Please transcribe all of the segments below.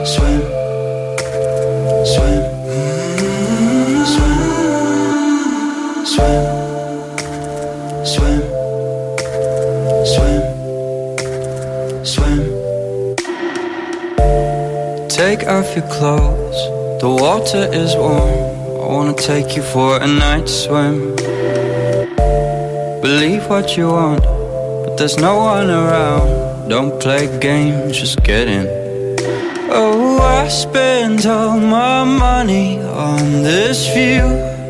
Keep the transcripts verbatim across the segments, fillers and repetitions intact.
swim, swim, swim, swim, swim, swim, swim. Take off your clothes, the water is warm. I wanna take you for a night swim. Believe what you want, but there's no one around. Don't play games, just get in. Oh, I spent all my money on this view,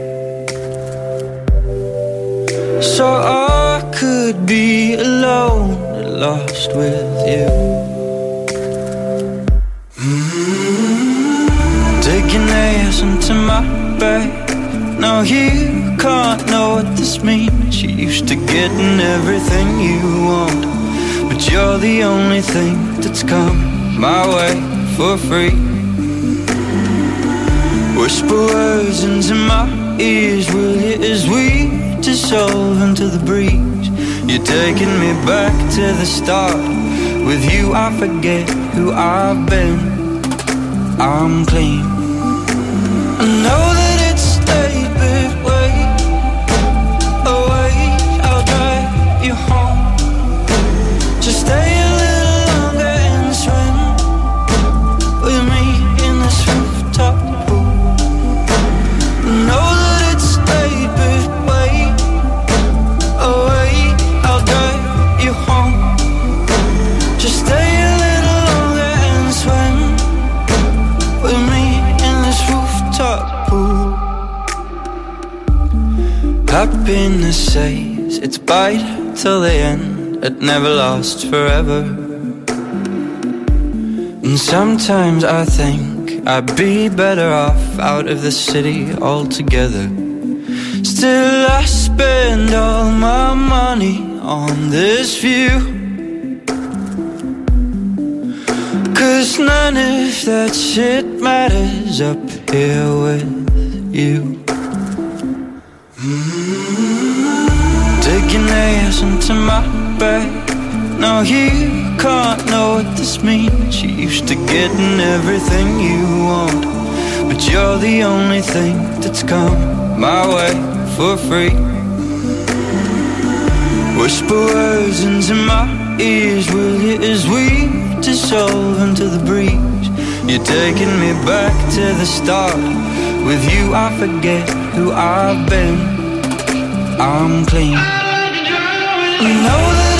so I could be alone and lost with you. Digging nails into my back. Now you can't know what this means. You're used to getting everything you want, but you're the only thing that's come my way for free. Whisper words into my ears, will you, as we dissolve into the breeze. You're taking me back to the start. With you I forget who I've been. I'm clean. I know that it's late, but wait, oh wait, I'll drive you home. Just stay a little longer and swim with me in this rooftop pool. I know that it's late, but wait, oh wait, I'll drive you home. Just stay a little longer and swim with me in this rooftop pool. Happiness says it's bite till the end. It never lasts forever. And sometimes I think I'd be better off out of the city altogether. Still I spend all my money on this view, 'cause none of that shit matters up here with you. Digging nails into my back. Now you can't know what this means. You're used to getting everything you want, but you're the only thing that's come my way for free. Whisper words into my ears, will you, as we dissolve into the breeze. You're taking me back to the start. With you I forget who I've been. I'm clean. I know that